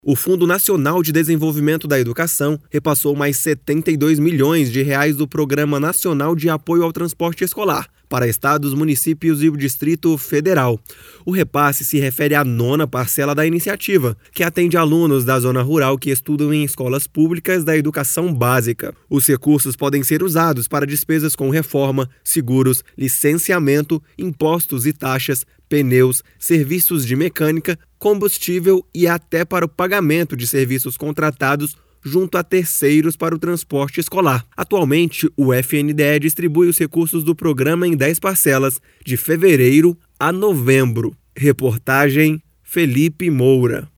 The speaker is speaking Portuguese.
O Fundo Nacional de Desenvolvimento da Educação repassou mais R$ 72 milhões do Programa Nacional de Apoio ao Transporte Escolar para estados, municípios e o Distrito Federal. O repasse se refere à 9ª parcela da iniciativa, que atende alunos da zona rural que estudam em escolas públicas da educação básica. Os recursos podem ser usados para despesas com reforma, seguros, licenciamento, impostos e taxas, pneus, serviços de mecânica, combustível e até para o pagamento de serviços contratados junto a terceiros para o transporte escolar. Atualmente, o FNDE distribui os recursos do programa em 10 parcelas, de fevereiro a novembro. Reportagem Felipe Moura.